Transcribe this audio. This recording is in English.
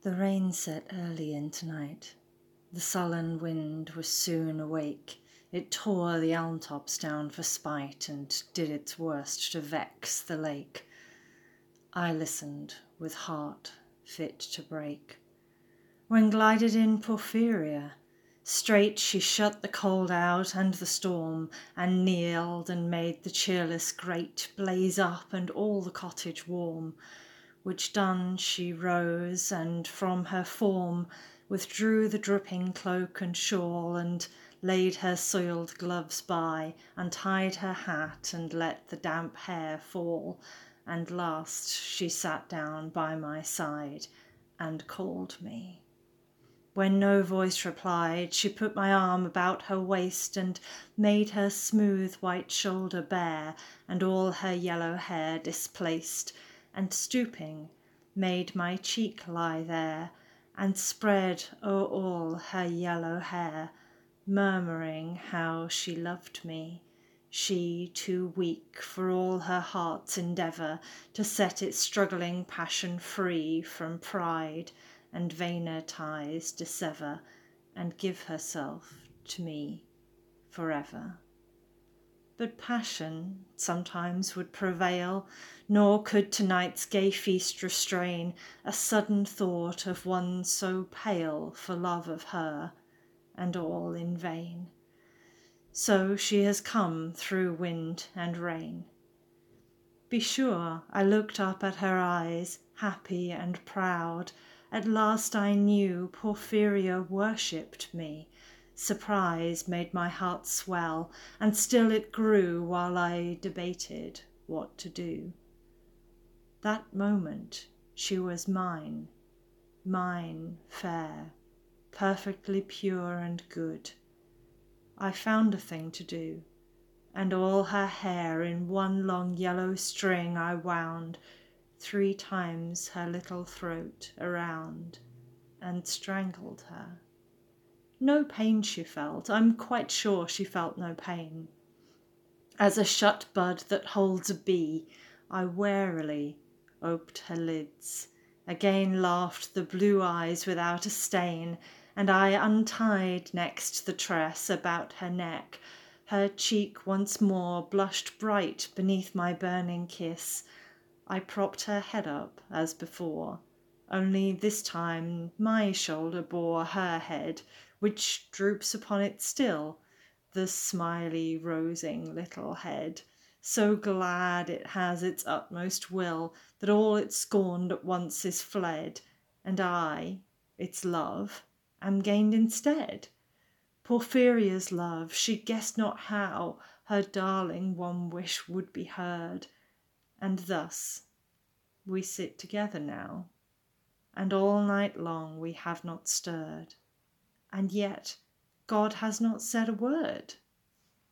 The rain set early into night. The sullen wind was soon awake. It tore the elm tops down for spite, and did its worst to vex the lake. I listened with heart fit to break, when glided in Porphyria. Straight she shut the cold out and the storm, and kneeled and made the cheerless grate blaze up and all the cottage warm. Which done, she rose, and from her form withdrew the dripping cloak and shawl, and laid her soiled gloves by, untied her hat, and let the damp hair fall, and last she sat down by my side and called me. When no voice replied, she put my arm about her waist, and made her smooth white shoulder bare, and all her yellow hair displaced, and stooping, made my cheek lie there, and spread o'er all her yellow hair, murmuring how she loved me, she too weak for all her heart's endeavour to set its struggling passion free from pride and vainer ties dissever, and give herself to me forever. But passion sometimes would prevail, nor could tonight's gay feast restrain a sudden thought of one so pale for love of her, and all in vain. So she has come through wind and rain. Be sure I looked up at her eyes, happy and proud. At last I knew Porphyria worshipped me. Surprise made my heart swell, and still it grew while I debated what to do. That moment she was mine, mine fair, perfectly pure and good. I found a thing to do, and all her hair in one long yellow string I wound 3 times her little throat around, and strangled her. No pain she felt, I'm quite sure she felt no pain. As a shut bud that holds a bee, I warily oped her lids. Again laughed the blue eyes without a stain, and I untied next the tress about her neck. Her cheek once more blushed bright beneath my burning kiss. I propped her head up as before, only this time my shoulder bore her head, which droops upon it still, the smiley rosing little head, so glad it has its utmost will, that all it scorned at once is fled, and I, its love, am gained instead. Porphyria's love, she guessed not how her darling one wish would be heard, and thus we sit together now, and all night long we have not stirred, and yet God has not said a word.